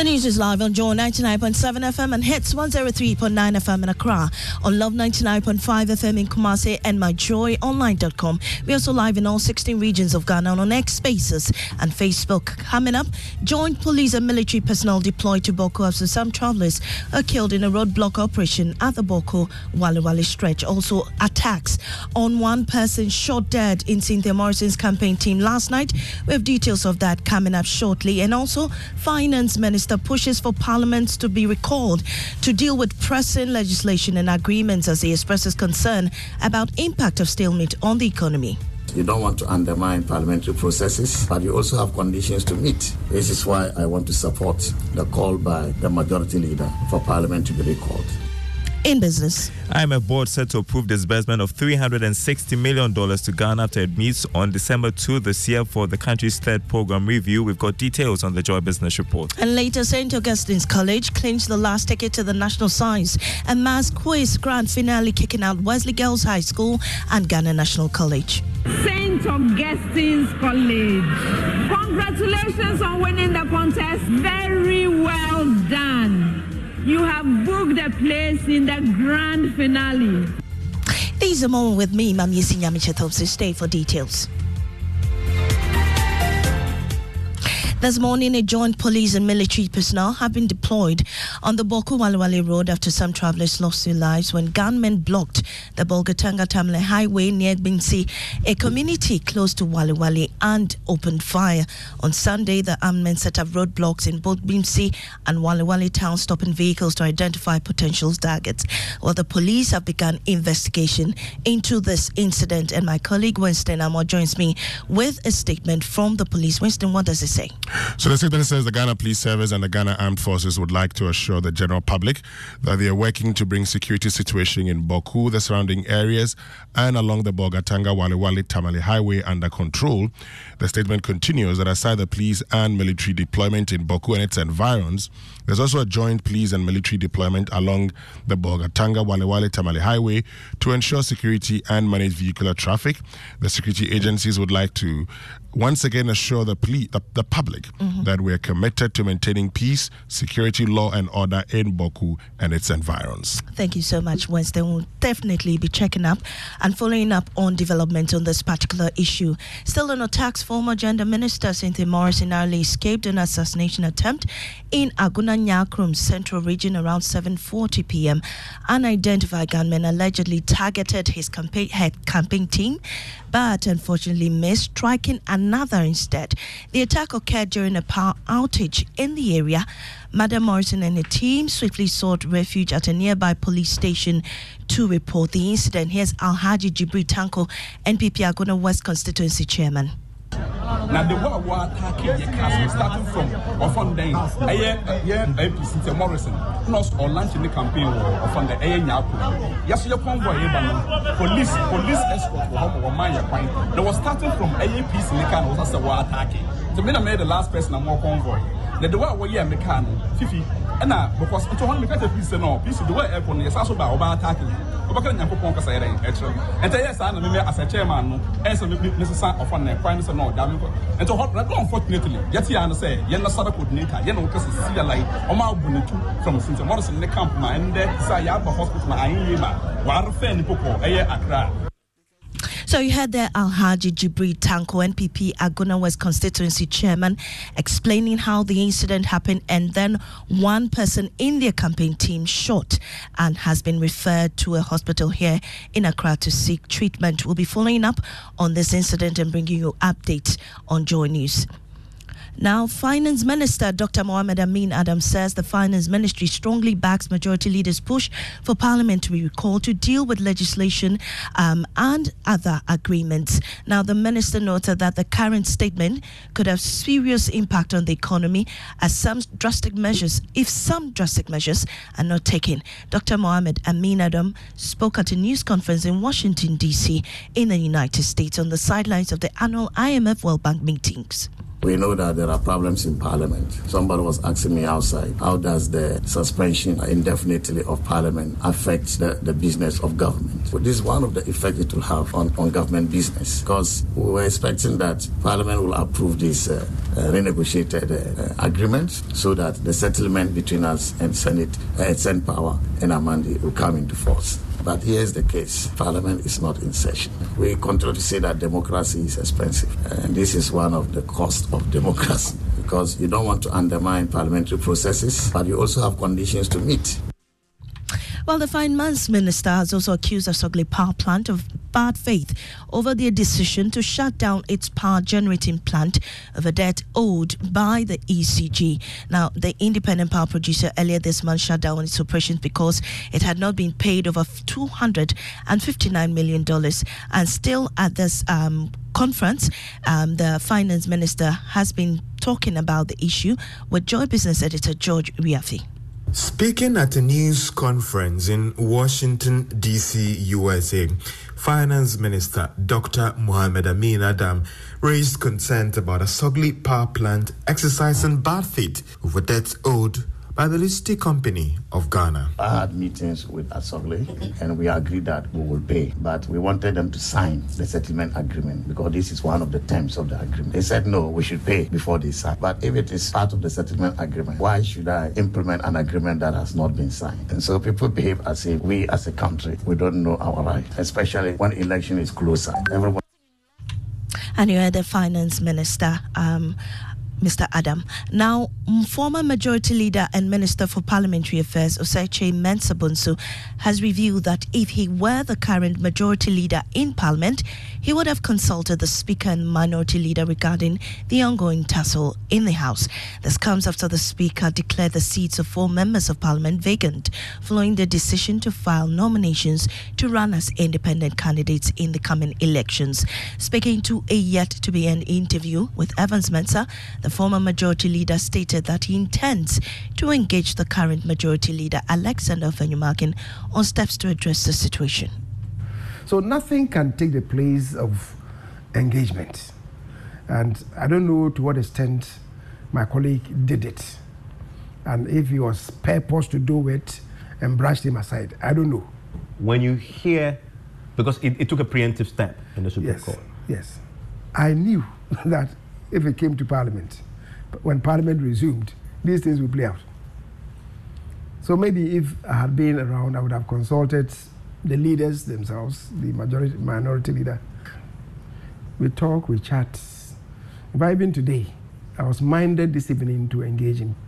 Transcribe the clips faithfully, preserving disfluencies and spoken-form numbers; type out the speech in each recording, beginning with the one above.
news is live on Joy ninety-nine point seven F M and Hits one oh three point nine F M in Accra, on Love ninety-nine point five F M in Kumasi and my joy online dot com. We're also live in all sixteen regions of Ghana on X Spaces and Facebook. Coming up, joint police and military personnel deployed to Boko after some travelers are killed in a roadblock operation at the Boko Wale Wale stretch. Also, attacks on one person shot dead in Cynthia Morrison's campaign team last night. We have details of that coming up shortly. And also, Finance Minister pushes for Parliament to be recalled to deal with pressing legislation and agreements as he expresses concern about impact of stalemate on the economy. You don't want to undermine parliamentary processes, but you also have conditions to meet. This is why I want to support the call by the majority leader for Parliament to be recalled. In business, I M F board set to approve disbursement of three hundred sixty million dollars to Ghana after it meets on December second this year for the country's third program review. We've got details on the Joy Business Report. And later, Saint Augustine's College clinched the last ticket to the National Science and Maths Quiz Grand Finale, kicking out Wesley Girls High School and Ghana National College. Saint Augustine's College, congratulations on winning the contest. Very well done. You have booked a place in the grand finale. These are more with me, Mam Yesi Nyamichetopsi. Stay for details. This morning, a joint police and military personnel have been deployed on the Boko Wale Wale Road after some travelers lost their lives when gunmen blocked the Bolgatanga Tamale Highway near Binsi, a community close to Wale Wale, and opened fire. On Sunday, the armed men set up roadblocks in both Binsi and Wale Wale town, stopping vehicles to identify potential targets. Well, the police have begun investigation into this incident, and my colleague Winston Amo joins me with a statement from the police. Winston, what does it say? So the statement says the Ghana Police Service and the Ghana Armed Forces would like to assure the general public that they are working to bring security situation in Boku, the surrounding areas, and along the Bolgatanga Wale Wale Tamale Highway under control. The statement continues that aside the police and military deployment in Boku and its environs, there's also a joint police and military deployment along the Bolgatanga Wale Wale Tamale Highway to ensure security and manage vehicular traffic. The security agencies would like to once again assure the, police, the, the public mm-hmm. that we are committed to maintaining peace, security, law and order in Boku and its environs. Thank you so much, Winston. We'll definitely be checking up and following up on development on this particular issue. Still on attacks, former Gender Minister Cynthia Morrison narrowly escaped an assassination attempt in Aguna Nyakrum Central Region around seven forty p.m. Unidentified gunmen allegedly targeted his campaign, head campaign team, but unfortunately missed, striking another instead. The attack occurred during a power outage in the area. Madam Morrison and her team swiftly sought refuge at a nearby police station to report the incident. Here's Alhaji Jibril Tanko, N P P Aguna West Constituency Chairman. Now the war war attacking the castle starting from often day A P C Morrison plus or launching the campaign often the A Nyaku. Yes, your convoy police police escort or Maya Pine. They was starting from A P C Nikan was a war attacking. The minute made the last person a more convoy. The the war yeah Mekano Fifi and now because it's one because piece no piece the way airport is also about attacking. Obaka Nyankopon kasa yere etro. Enta yes na me as a chairman no enso me necessary of on prime minister no da me ko. Enta hot unfortunately yet ya no say ye na sada coordinator ye no kasa see like o ma bunetu from Cynthia Morrison ne camp ma ende say ya ba hospital ma ayin ma wa refer ni popo eye Accra. So you heard there Alhaji Jibril Tanko, N P P Aguna West Constituency Chairman, explaining how the incident happened, and then one person in their campaign team shot and has been referred to a hospital here in Accra to seek treatment. We'll be following up on this incident and bringing you updates on Joy News. Now, Finance Minister Doctor Mohamed Amin Adam says the Finance Ministry strongly backs Majority Leader's push for Parliament to be recalled to deal with legislation um, and other agreements. Now, the Minister noted that the current statement could have serious impact on the economy as some drastic measures, if some drastic measures are not taken. Doctor Mohamed Amin Adam spoke at a news conference in Washington, D C in the United States on the sidelines of the annual I M F World Bank meetings. We know that there are problems in Parliament. Somebody was asking me outside, how does the suspension indefinitely of Parliament affect the, the business of government? So this is one of the effects it will have on, on government business, because we were expecting that Parliament will approve this uh, uh, renegotiated uh, uh, agreement so that the settlement between us and Senate, uh, Senate Power and Amandi will come into force. But here's the case. Parliament is not in session. We continue to say that democracy is expensive. And this is one of the costs of democracy, because you don't want to undermine parliamentary processes, but you also have conditions to meet. Well, the Finance Minister has also accused Asogli Power Plant of bad faith over their decision to shut down its power generating plant over debt owed by the E C G. Now, the independent power producer earlier this month shut down its operations because it had not been paid over two hundred fifty-nine million dollars. And still at this um, conference, um, the Finance Minister has been talking about the issue with Joy Business Editor George Riafi. Speaking at a news conference in Washington, D C, U S A, Finance Minister Doctor Mohamed Amin Adam raised concern about Asogli Power Plant exercising bad faith over debts owed by the listed company of Ghana. I had meetings with Asogli and we agreed that we will pay, but we wanted them to sign the settlement agreement because this is one of the terms of the agreement. They said no, we should pay before they sign. But if it is part of the settlement agreement, why should I implement an agreement that has not been signed? And so people behave as if we as a country, we don't know our right, especially when election is closer. Everyone. And you heard the Finance Minister, um, Mister Adam. Now, former Majority Leader and Minister for Parliamentary Affairs, Oseche Mensah-Bonsu, has revealed that if he were the current Majority Leader in Parliament, he would have consulted the Speaker and Minority Leader regarding the ongoing tussle in the House. This comes after the Speaker declared the seats of four members of Parliament vacant, following the decision to file nominations to run as independent candidates in the coming elections. Speaking to a yet-to-be-end interview with Evans Mensah, the former Majority Leader stated that he intends to engage the current Majority Leader, Alexander Ofenyumakin, on steps to address the situation. So nothing can take the place of engagement. And I don't know to what extent my colleague did it. And if he was purposed to do it and brushed him aside, I don't know. When you hear, because it, it took a preemptive step in the Supreme yes, Court. Yes. I knew that if it came to Parliament, when Parliament resumed, these things will play out. So maybe if I had been around, I would have consulted the leaders themselves, the majority, minority leader. We talk, we chat. But even today, I was minded this evening to engage him.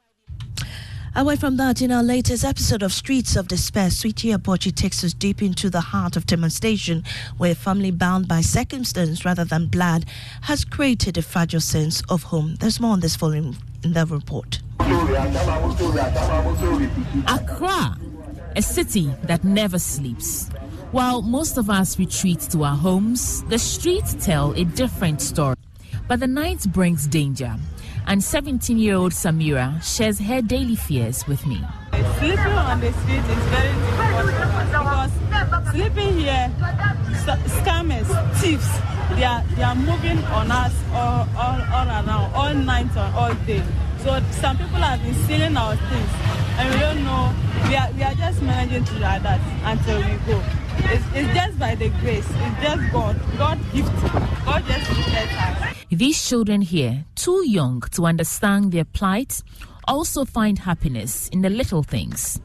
Away from that, in our latest episode of Streets of Despair, Sweetie Abochi takes us deep into the heart of demonstration, where a family bound by circumstance rather than blood has created a fragile sense of home. There's more on this following in the report. Accra, a city that never sleeps. While most of us retreat to our homes, the streets tell a different story. But the night brings danger, and seventeen-year-old Samira shares her daily fears with me. Sleeping on the street is very difficult because sleeping here, scammers, thieves, they are, they are moving on us all, all, all around, all night and all day. So some people have been stealing our things, and we don't know. We are, we are just managing to like that until we go. It's, it's just by the grace. It's just God. God gift. God just gifted us. These children here, too young to understand their plight, also find happiness in the little things.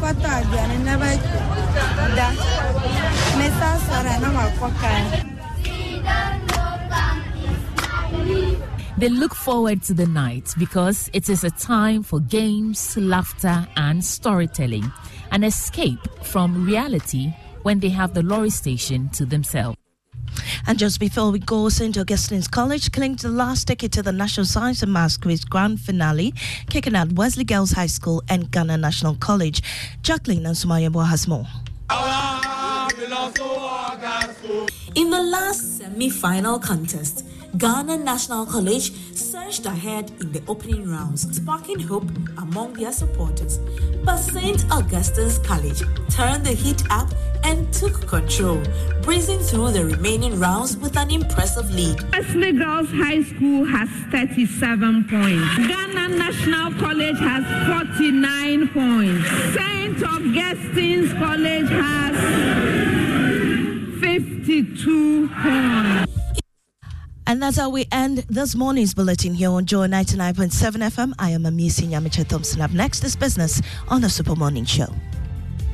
They look forward to the night because it is a time for games, laughter, and storytelling, an escape from reality when they have the lorry station to themselves. And just before we go, Saint Augustine's College clinked the last ticket to the National Science and Maths Quiz Grand Finale, kicking out Wesley Girls High School and Ghana National College. Jacqueline and Sumayabo has more. In the last semi-final contest, Ghana National College surged ahead in the opening rounds, sparking hope among their supporters. But Saint Augustine's College turned the heat up and took control, breezing through the remaining rounds with an impressive lead. Wesley Girls High School has thirty-seven points. Ghana National College has forty-nine points. Saint Augustine's College has fifty-two points. And that's how we end this morning's bulletin here on Joy ninety-nine point seven F M. I am Amisi Nyamiche Thompson. Up next is business on the Super Morning Show.